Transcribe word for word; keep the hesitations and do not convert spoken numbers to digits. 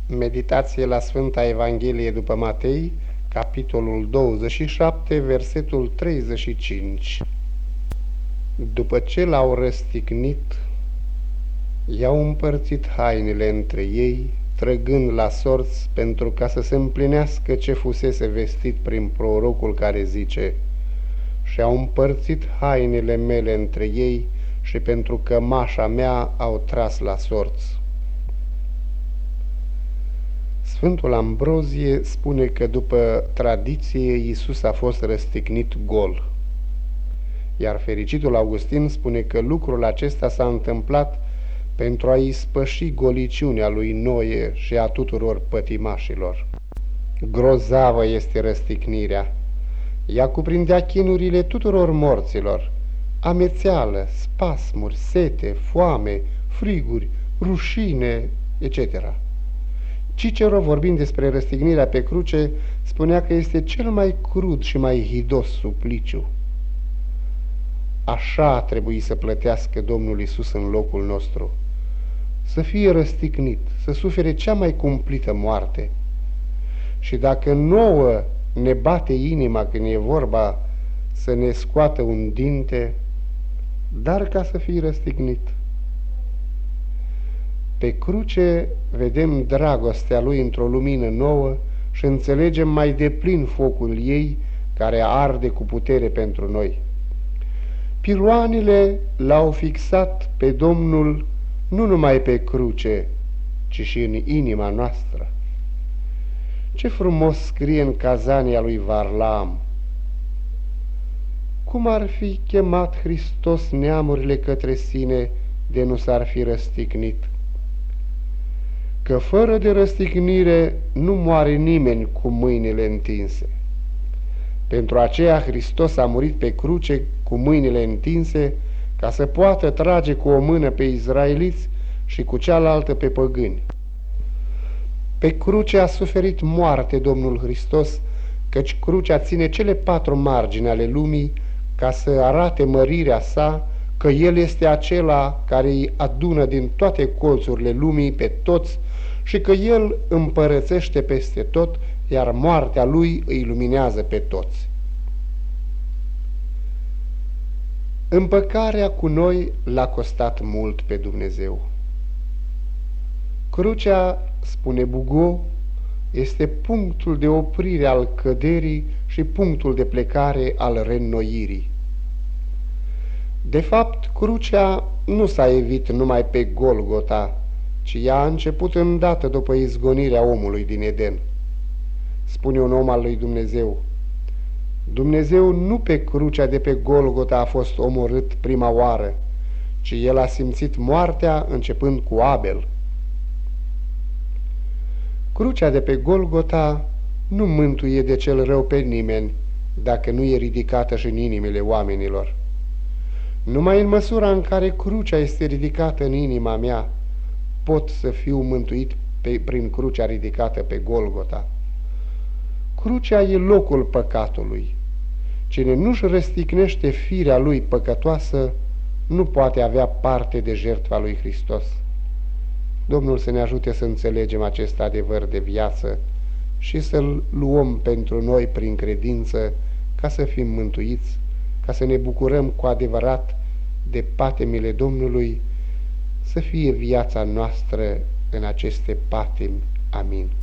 Meditație la Sfânta Evanghelie după Matei, capitolul douăzeci și șapte, versetul treizeci și cinci. După ce l-au răstignit, i-au împărțit hainele între ei, trăgând la sorți, pentru ca să se împlinească ce fusese vestit prin prorocul care zice: și-au împărțit hainele mele între ei și pentru cămașa mea au tras la sorți. Sfântul Ambrozie spune că după tradiție Iisus a fost răstignit gol, iar fericitul Augustin spune că lucrul acesta s-a întâmplat pentru a ispăși goliciunea lui Noe și a tuturor pătimașilor. Grozavă este răstignirea. Ea cuprindea chinurile tuturor morților, amețeală, spasmuri, sete, foame, friguri, rușine, et cetera. Cicero, vorbind despre răstignirea pe cruce, spunea că este cel mai crud și mai hidos supliciu. Așa a trebuit să plătească Domnul Iisus în locul nostru, să fie răstignit, să sufere cea mai cumplită moarte. Și dacă nouă ne bate inima când e vorba să ne scoată un dinte, dar ca să fii răstignit. Pe cruce vedem dragostea Lui într-o lumină nouă și înțelegem mai deplin focul ei care arde cu putere pentru noi. Piroanele l-au fixat pe Domnul nu numai pe cruce, ci și în inima noastră. Ce frumos scrie în Cazania lui Varlaam: cum ar fi chemat Hristos neamurile către sine de nu s-ar fi răstignit? Că fără de răstignire nu moare nimeni cu mâinile întinse. Pentru aceea Hristos a murit pe cruce cu mâinile întinse, ca să poată trage cu o mână pe izraeliți și cu cealaltă pe păgâni. Pe cruce a suferit moarte Domnul Hristos, căci crucea ține cele patru margini ale lumii, ca să arate mărirea sa, că El este acela care îi adună din toate colțurile lumii pe toți și că El împărățește peste tot, iar moartea Lui îi luminează pe toți. Împăcarea cu noi l-a costat mult pe Dumnezeu. Crucea, spune Bugot, este punctul de oprire al căderii și punctul de plecare al reînnoirii. De fapt, crucea nu s-a evit numai pe Golgota, ci ea a început îndată după izgonirea omului din Eden. Spune un om al lui Dumnezeu: Dumnezeu nu pe crucea de pe Golgota a fost omorât prima oară, ci El a simțit moartea începând cu Abel. Crucea de pe Golgota nu mântuie de cel rău pe nimeni, dacă nu e ridicată și în inimile oamenilor. Numai în măsura în care crucea este ridicată în inima mea, pot să fiu mântuit pe, prin crucea ridicată pe Golgota. Crucea e locul păcatului. Cine nu-și răstignește firea lui păcătoasă, nu poate avea parte de jertfa lui Hristos. Domnul să ne ajute să înțelegem acest adevăr de viață și să-l luăm pentru noi prin credință, ca să fim mântuiți, ca să ne bucurăm cu adevărat de patimile Domnului, să fie viața noastră în aceste patimi. Amin.